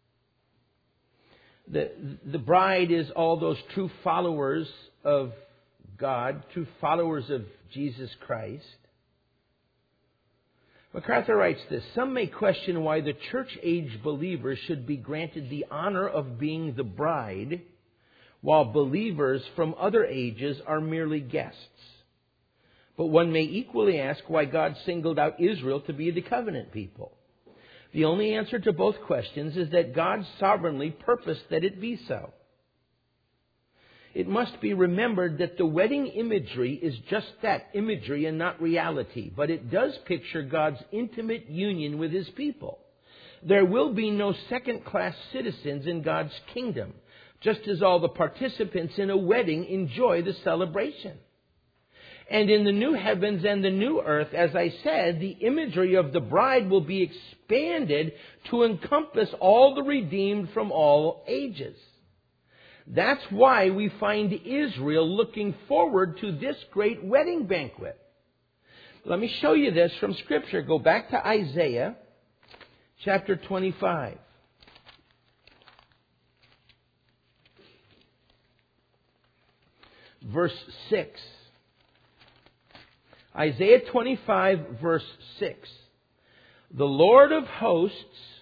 The, the bride is all those true followers of God, true followers of Jesus Christ. MacArthur writes this: some may question why the church-age believers should be granted the honor of being the bride, while believers from other ages are merely guests. But one may equally ask why God singled out Israel to be the covenant people. The only answer to both questions is that God sovereignly purposed that it be so. It must be remembered that the wedding imagery is just that, imagery and not reality. But it does picture God's intimate union with His people. There will be no second-class citizens in God's kingdom, just as all the participants in a wedding enjoy the celebration. And in the new heavens and the new earth, as I said, the imagery of the bride will be expanded to encompass all the redeemed from all ages. That's why we find Israel looking forward to this great wedding banquet. Let me show you this from Scripture. Go back to Isaiah chapter twenty-five. Verse six. Isaiah twenty-five, verse six. The Lord of hosts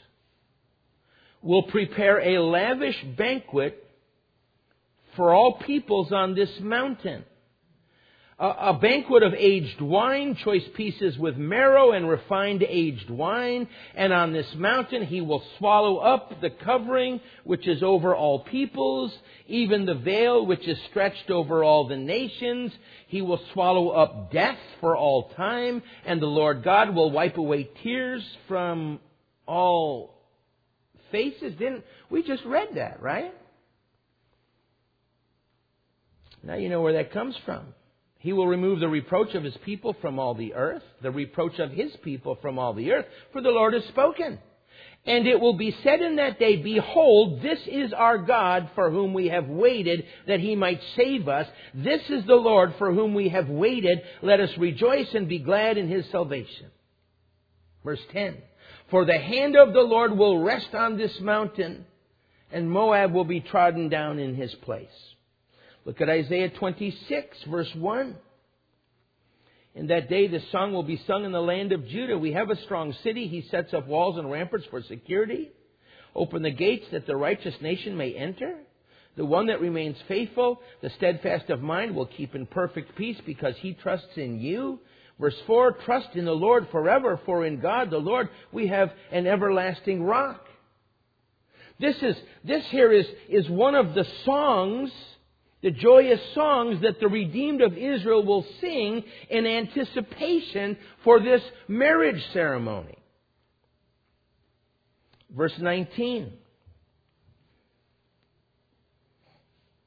will prepare a lavish banquet for all peoples on this mountain. A, a banquet of aged wine, choice pieces with marrow and refined aged wine. And on this mountain He will swallow up the covering which is over all peoples, even the veil which is stretched over all the nations. He will swallow up death for all time, and the Lord God will wipe away tears from all faces. Didn't we just read that, right? Now you know where that comes from. He will remove the reproach of His people from all the earth, the reproach of His people from all the earth, for the Lord has spoken. And it will be said in that day, behold, this is our God for whom we have waited, that He might save us. This is the Lord for whom we have waited. Let us rejoice and be glad in His salvation. Verse ten. For the hand of the Lord will rest on this mountain, and Moab will be trodden down in his place. Look at Isaiah twenty-six, verse one. In that day the song will be sung in the land of Judah. We have a strong city. He sets up walls and ramparts for security. Open the gates that the righteous nation may enter. The one that remains faithful, the steadfast of mind, will keep in perfect peace because he trusts in you. Verse four, trust in the Lord forever, for in God the Lord we have an everlasting rock. This is this here is, is one of the songs, the joyous songs that the redeemed of Israel will sing in anticipation for this marriage ceremony. Verse nineteen.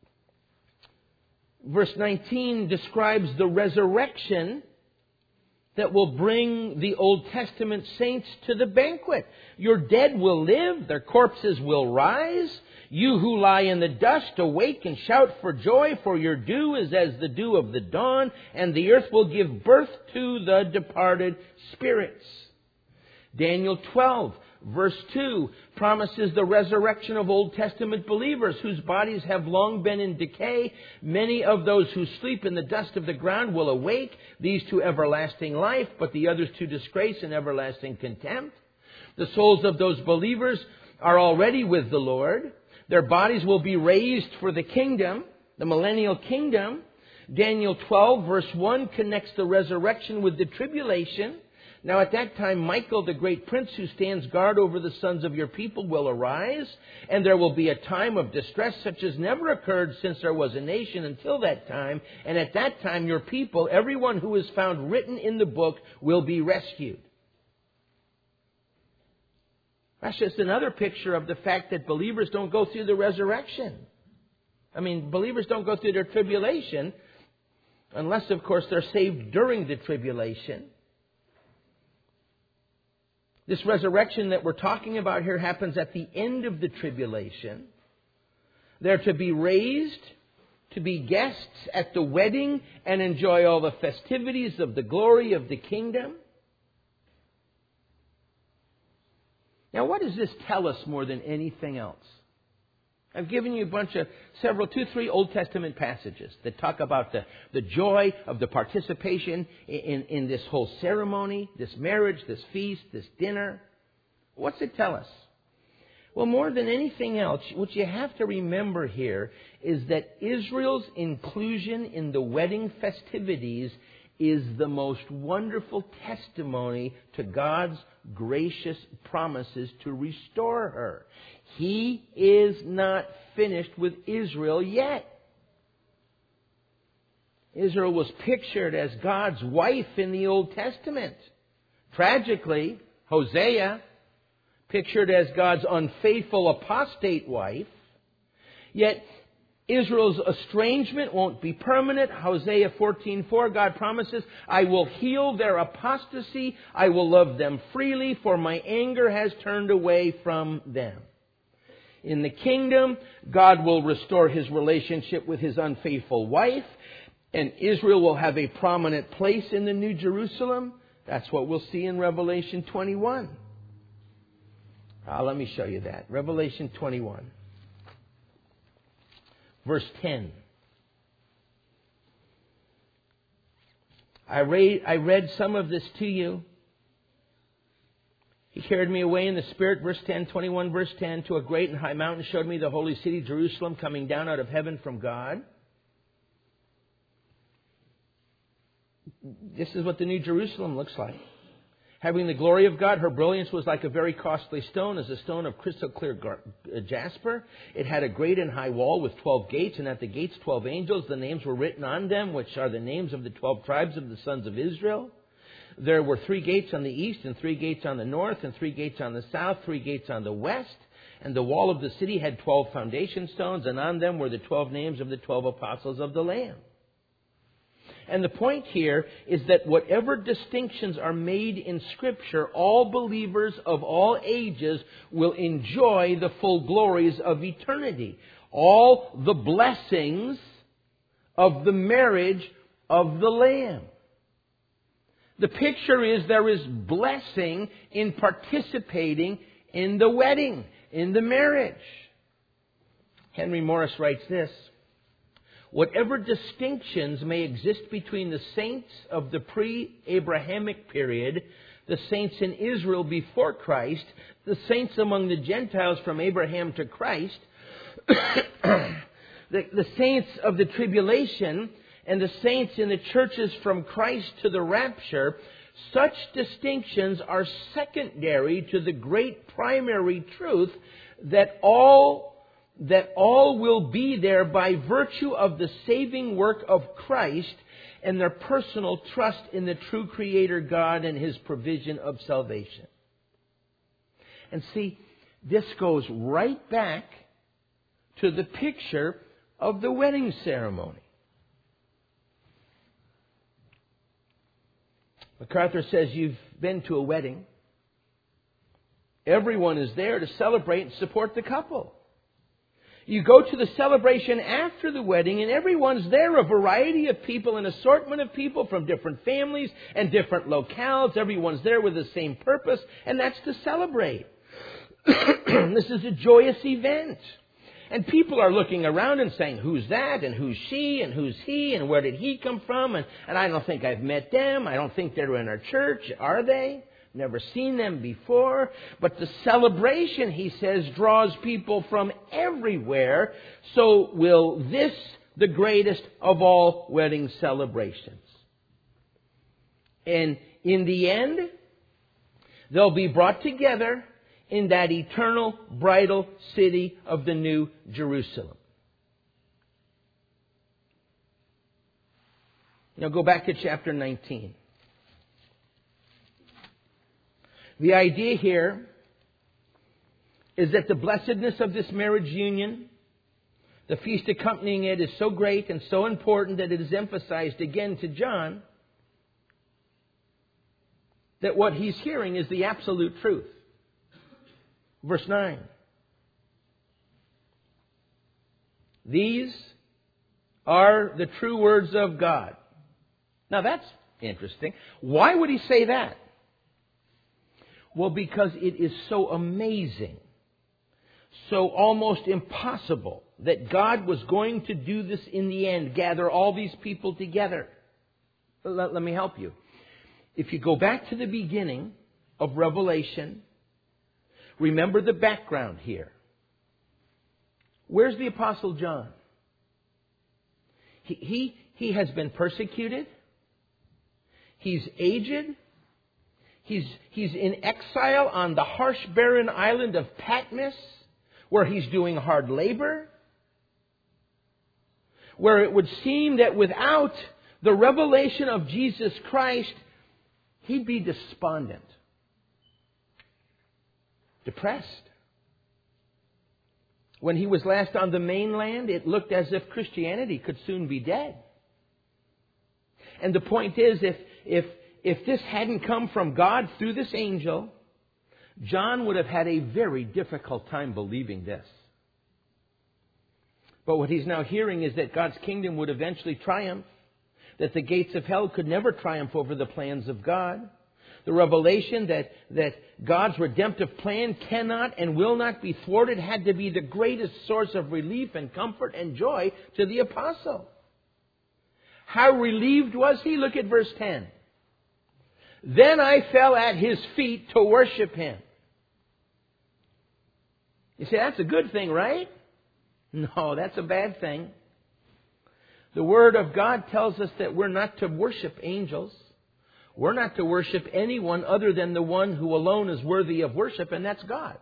Verse nineteen describes the resurrection that will bring the Old Testament saints to the banquet. Your dead will live, their corpses will rise. You who lie in the dust, awake and shout for joy, for your dew is as the dew of the dawn, and the earth will give birth to the departed spirits. Daniel twelve, verse two, promises the resurrection of Old Testament believers whose bodies have long been in decay. Many of those who sleep in the dust of the ground will awake, these to everlasting life, but the others to disgrace and everlasting contempt. The souls of those believers are already with the Lord. Their bodies will be raised for the kingdom, the millennial kingdom. Daniel twelve, verse one, connects the resurrection with the tribulation. Now at that time, Michael, the great prince who stands guard over the sons of your people, will arise, and there will be a time of distress such as never occurred since there was a nation until that time. And at that time, your people, everyone who is found written in the book, will be rescued. That's just another picture of the fact that believers don't go through the resurrection. I mean, believers don't go through their tribulation unless, of course, they're saved during the tribulation. This resurrection that we're talking about here happens at the end of the tribulation. They're to be raised, to be guests at the wedding, and enjoy all the festivities of the glory of the kingdom. Now, what does this tell us more than anything else? I've given you a bunch of, several, two, three Old Testament passages that talk about the, the joy of the participation in, in this whole ceremony, this marriage, this feast, this dinner. What's it tell us? Well, more than anything else, what you have to remember here is that Israel's inclusion in the wedding festivities is the most wonderful testimony to God's gracious promises to restore her. He is not finished with Israel yet. Israel was pictured as God's wife in the Old Testament. Tragically, Hosea, pictured as God's unfaithful apostate wife. Yet, Israel's estrangement won't be permanent. Hosea fourteen four, God promises, I will heal their apostasy. I will love them freely, for my anger has turned away from them. In the kingdom, God will restore his relationship with his unfaithful wife, and Israel will have a prominent place in the New Jerusalem. That's what we'll see in Revelation twenty-one. Uh, let me show you that. Revelation twenty-one. Verse ten. I read, I read some of this to you. He carried me away in the Spirit, verse ten, twenty-one, verse ten, to a great and high mountain, showed me the holy city, Jerusalem, coming down out of heaven from God. This is what the New Jerusalem looks like. Having the glory of God, her brilliance was like a very costly stone, as a stone of crystal clear gar- uh, jasper. It had a great and high wall with twelve gates, and at the gates twelve angels. The names were written on them, which are the names of the twelve tribes of the sons of Israel. There were three gates on the east, and three gates on the north, and three gates on the south, three gates on the west. And the wall of the city had twelve foundation stones, and on them were the twelve names of the twelve apostles of the Lamb. And the point here is that whatever distinctions are made in Scripture, all believers of all ages will enjoy the full glories of eternity. All the blessings of the marriage of the Lamb. The picture is there is blessing in participating in the wedding, in the marriage. Henry Morris writes this: whatever distinctions may exist between the saints of the pre-Abrahamic period, the saints in Israel before Christ, the saints among the Gentiles from Abraham to Christ, the, the saints of the tribulation, and the saints in the churches from Christ to the rapture, such distinctions are secondary to the great primary truth that all that all will be there by virtue of the saving work of Christ and their personal trust in the true Creator God and His provision of salvation. And see, this goes right back to the picture of the wedding ceremony. MacArthur says you've been to a wedding. Everyone is there to celebrate and support the couple. You go to the celebration after the wedding and everyone's there, a variety of people, an assortment of people from different families and different locales. Everyone's there with the same purpose, and that's to celebrate. This is a joyous event. And people are looking around and saying, who's that? And who's she? And who's he? And where did he come from? And, and I don't think I've met them. I don't think they're in our church. Are they? Never seen them before. But the celebration, he says, draws people from everywhere. So will this, the greatest of all wedding celebrations. And in the end, they'll be brought together in that eternal bridal city of the New Jerusalem. Now go back to chapter nineteen. The idea here is that the blessedness of this marriage union, the feast accompanying it, is so great and so important that it is emphasized again to John that what he's hearing is the absolute truth. Verse nine. These are the true words of God. Now that's interesting. Why would he say that? Well, because it is so amazing, so almost impossible that God was going to do this in the end, gather all these people together. Let, let me help you. If you go back to the beginning of Revelation, remember the background here. Where's the Apostle John? He, he, he has been persecuted. He's aged. He's, he's in exile on the harsh, barren island of Patmos, where he's doing hard labor. Where it would seem that without the revelation of Jesus Christ, he'd be despondent, depressed. When he was last on the mainland, it looked as if Christianity could soon be dead. And the point is, if, if, if this hadn't come from God through this angel, John would have had a very difficult time believing this. But what he's now hearing is that God's kingdom would eventually triumph, that the gates of hell could never triumph over the plans of God. The revelation that, that God's redemptive plan cannot and will not be thwarted had to be the greatest source of relief and comfort and joy to the apostle. How relieved was he? Look at verse ten. Then I fell at his feet to worship him. You say, that's a good thing, right? No, that's a bad thing. The Word of God tells us that we're not to worship angels. We're not to worship anyone other than the one who alone is worthy of worship, and that's God.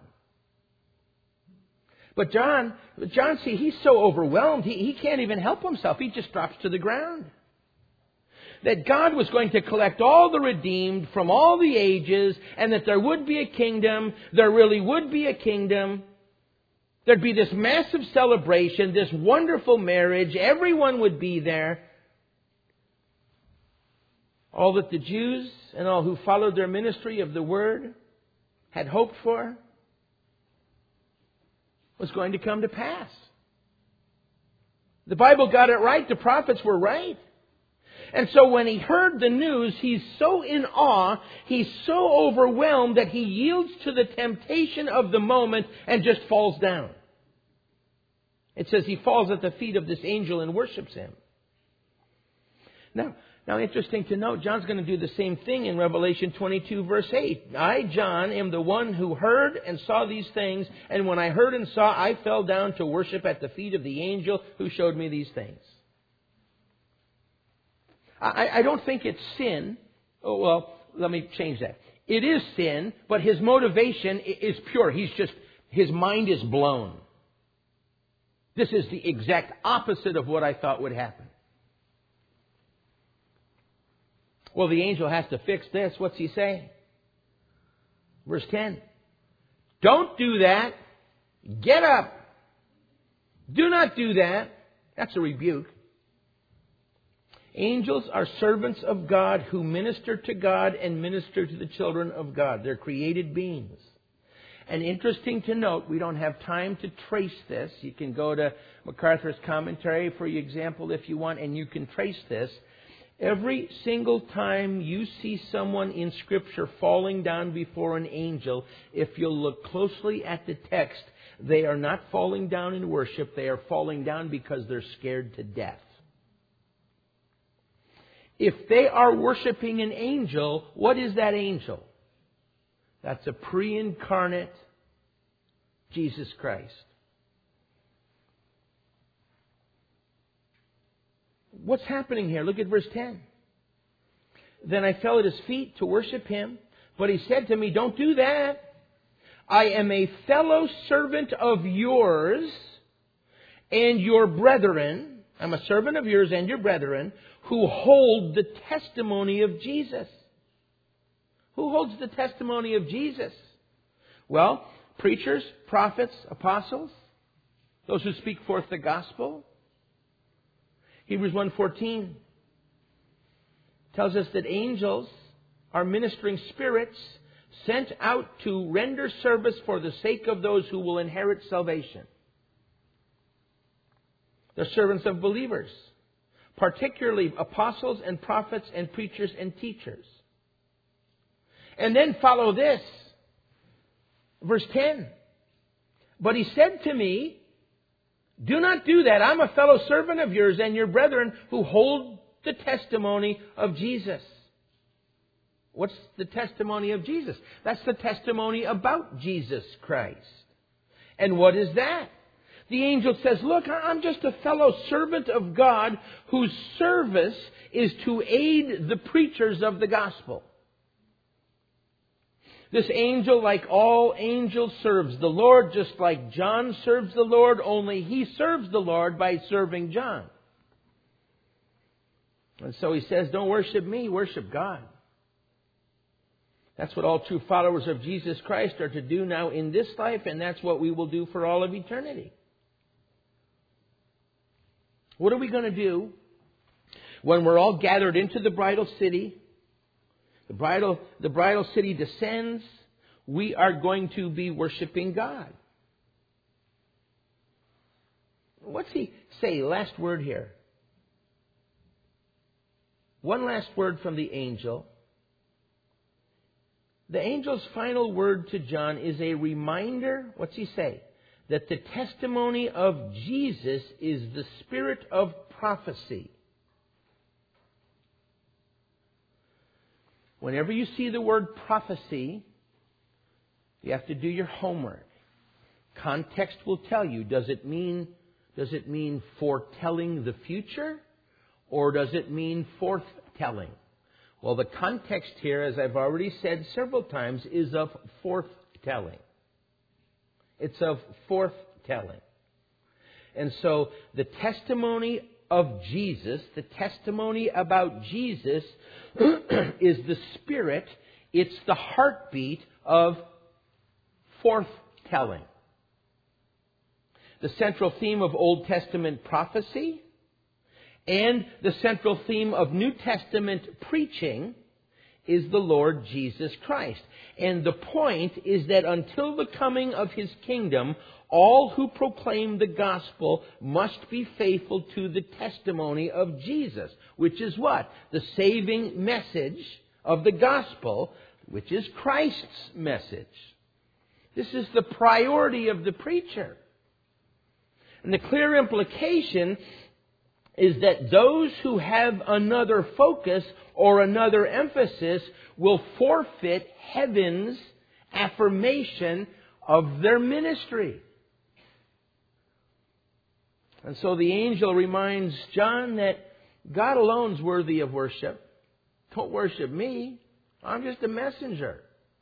But John, John, see, he's so overwhelmed, he, he can't even help himself. He just drops to the ground. That God was going to collect all the redeemed from all the ages, and that there would be a kingdom. There really would be a kingdom. There'd be this massive celebration, this wonderful marriage. Everyone would be there. All that the Jews and all who followed their ministry of the Word had hoped for was going to come to pass. The Bible got it right. The prophets were right. And so when he heard the news, he's so in awe, he's so overwhelmed that he yields to the temptation of the moment and just falls down. It says he falls at the feet of this angel and worships him. Now, now interesting to note, John's going to do the same thing in Revelation twenty-two, verse eight. I, John, am the one who heard and saw these things, and when I heard and saw, I fell down to worship at the feet of the angel who showed me these things. I, I don't think it's sin. Oh, well, let me change that. It is sin, but his motivation is pure. He's just, his mind is blown. This is the exact opposite of what I thought would happen. Well, the angel has to fix this. What's he say? Verse ten. Don't do that. Get up. Do not do that. That's a rebuke. Angels are servants of God who minister to God and minister to the children of God. They're created beings. And interesting to note, we don't have time to trace this. You can go to MacArthur's commentary, for example, if you want, and you can trace this. Every single time you see someone in Scripture falling down before an angel, if you'll look closely at the text, they are not falling down in worship. They are falling down because they're scared to death. If they are worshiping an angel, what is that angel? That's a pre-incarnate Jesus Christ. What's happening here? Look at verse ten. Then I fell at his feet to worship him, but he said to me, don't do that. I am a fellow servant of yours and your brethren. I'm a servant of yours and your brethren who hold the testimony of Jesus. Who holds the testimony of Jesus? Well, preachers, prophets, apostles, those who speak forth the gospel. Hebrews one fourteen tells us that angels are ministering spirits sent out to render service for the sake of those who will inherit salvation. They're servants of believers, particularly apostles and prophets and preachers and teachers. And then follow this, verse ten. But he said to me, do not do that. I'm a fellow servant of yours and your brethren who hold the testimony of Jesus. What's the testimony of Jesus? That's the testimony about Jesus Christ. And what is that? The angel says, look, I'm just a fellow servant of God whose service is to aid the preachers of the gospel. This angel, like all angels, serves the Lord, just like John serves the Lord, only he serves the Lord by serving John. And so he says, don't worship me, worship God. That's what all true followers of Jesus Christ are to do now in this life, and that's what we will do for all of eternity. What are we going to do when we're all gathered into the bridal city? The bridal, the bridal city descends. We are going to be worshiping God. What's he say? Last word here. One last word from the angel. The angel's final word to John is a reminder, what's he say? That the testimony of Jesus is the spirit of prophecy. Whenever you see the word prophecy, you have to do your homework. Context will tell you, does it mean, does it mean foretelling the future? Or does it mean forthtelling? Well, the context here, as I've already said several times, is of forthtelling. It's of forthtelling. And so the testimony of Jesus, the testimony about Jesus, is the spirit, it's the heartbeat of forthtelling. The central theme of Old Testament prophecy and the central theme of New Testament preaching is the Lord Jesus Christ. And the point is that until the coming of His kingdom, all who proclaim the gospel must be faithful to the testimony of Jesus, which is what? The saving message of the gospel, which is Christ's message. This is the priority of the preacher. And the clear implication is that those who have another focus or another emphasis will forfeit heaven's affirmation of their ministry. And so the angel reminds John that God alone is worthy of worship. Don't worship me. I'm just a messenger.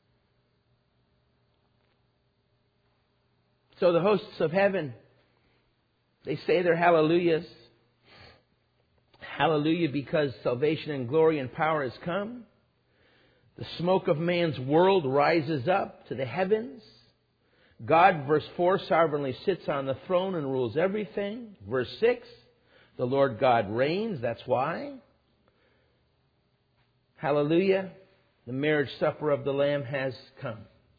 So the hosts of heaven, they say their hallelujahs. Hallelujah, because salvation and glory and power has come. The smoke of man's world rises up to the heavens. God, verse four, sovereignly sits on the throne and rules everything. Verse six, the Lord God reigns. That's why. Hallelujah. The marriage supper of the Lamb has come.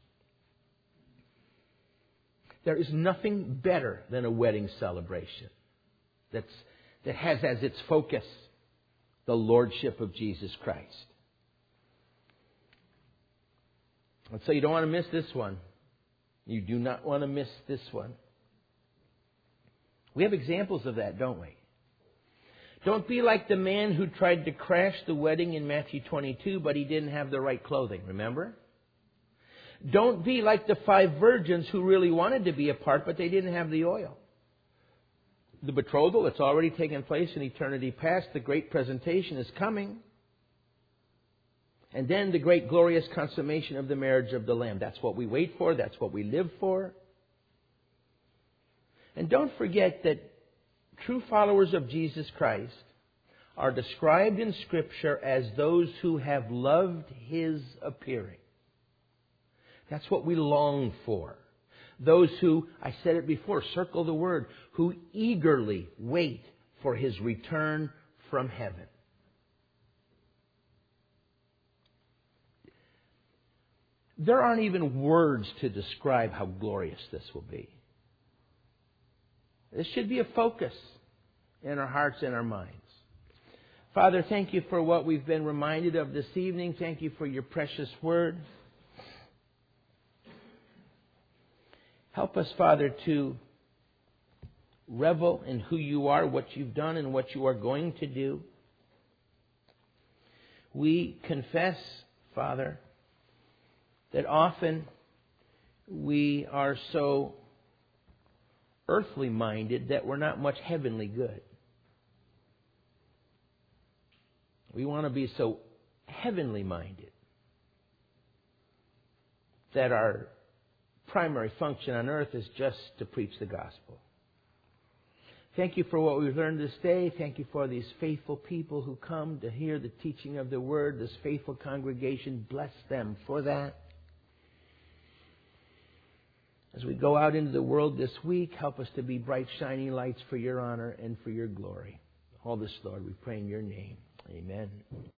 There is nothing better than a wedding celebration that's, that has as its focus the Lordship of Jesus Christ. And so you don't want to miss this one. You do not want to miss this one. We have examples of that, don't we? Don't be like the man who tried to crash the wedding in Matthew twenty-two, but he didn't have the right clothing, remember? Don't be like the five virgins who really wanted to be a part, but they didn't have the oil. The betrothal, it's already taken place in eternity past. The great presentation is coming. And then the great glorious consummation of the marriage of the Lamb. That's what we wait for. That's what we live for. And don't forget that true followers of Jesus Christ are described in Scripture as those who have loved His appearing. That's what we long for. Those who, I said it before, circle the word, who eagerly wait for His return from heaven. There aren't even words to describe how glorious this will be. This should be a focus in our hearts and our minds. Father, thank you for what we've been reminded of this evening. Thank you for your precious word. Help us, Father, to revel in who you are, what you've done, and what you are going to do. We confess, Father, that often we are so earthly minded that we're not much heavenly good. We want to be so heavenly minded that our primary function on earth is just to preach the gospel. Thank you for what we've learned this day. Thank you for these faithful people who come to hear the teaching of the word, this faithful congregation. Bless them for that. As we go out into the world this week, help us to be bright, shining lights for your honor and for your glory. All this, Lord, we pray in your name. Amen.